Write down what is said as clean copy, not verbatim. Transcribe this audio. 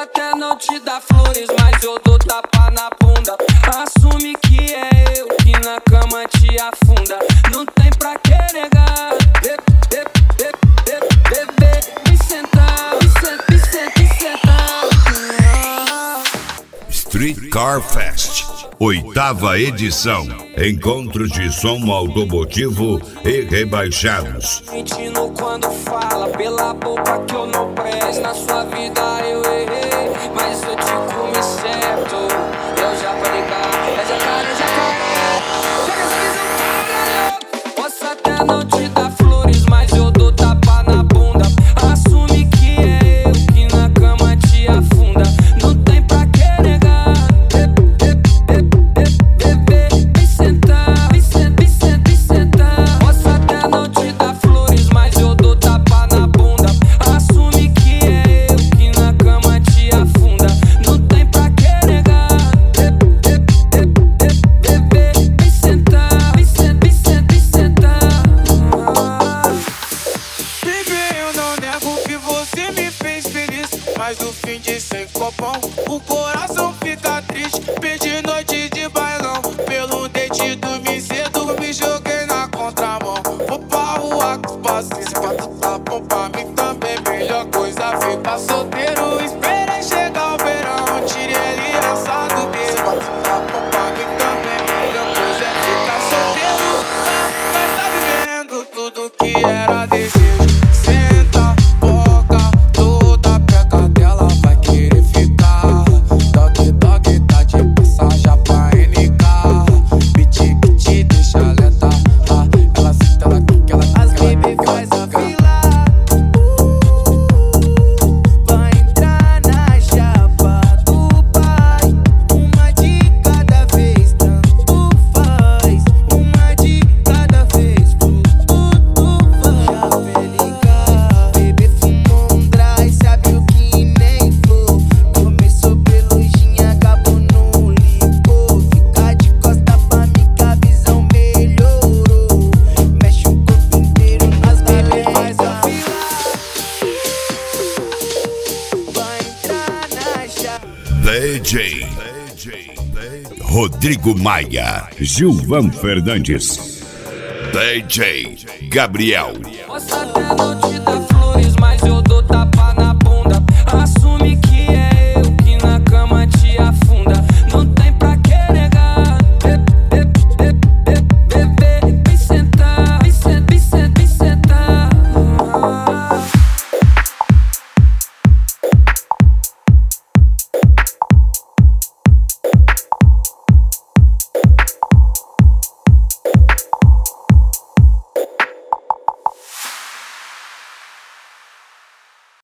até não te dar flores, mas eu dou tapa na bunda. Assume que é eu que na cama te afunda. Não tem pra que negar. Bebê, me sentar, me sentar. Street Car Fest, 8ª edição. Encontros de som automotivo e rebaixados. Mentindo quando fala, pela boca que eu não presto. Na sua vida eu errei, mas eu te comi certo. Eu já falei, cara, jacaré. Chega esse visão, posso até não te dar flores, mas eu dou tapa na bunda. Assume que é eu que na cama te afunda. Não tem pra que negar. Bebê, me sentar, me sentar. Posso até não te dar flores, mas eu dou tapa na bunda. Assume que é eu que na cama te afunda. Não tem pra que negar. Bebê, me sentar, me sentar. Baby, eu não nego que você me fez feliz, mas no fim de 100 copão o coração fica triste. Perdi noite de bailão, pelo dente dormi cedo, me joguei na contramão. Vou pra rua com os passos, se pra tu tá bom pra mim também. Melhor coisa ficar solteiro, esperei chegar o verão, tirei ele assado dele. Se pra tu tá bom pra mim também, melhor coisa é ficar solteiro. Mas tá vivendo tudo que era desejo. Senta, boca, toda peca dela vai querer ficar. Dog, tá de passagem pra NK. Piti que te deixa alerta. Ela senta, ela quica, ela quica. As baby faz a fila. Vai entrar na chapa do pai. Uma de cada vez, tanto faz. Uma de cada vez, tudo faz. Já ligar, bebê fumou um dry, sabe o que nem for. Começou pelujinha, acabou no licor. Fica de costa pra mim que a visão melhorou. Mexe o corpo inteiro nas baby faz a fila. Vai entrar na chapa. DJ Rodrigo Maia, Gilvan Fernandes, DJ Gabriel. Posso até não te dar flores, mas eu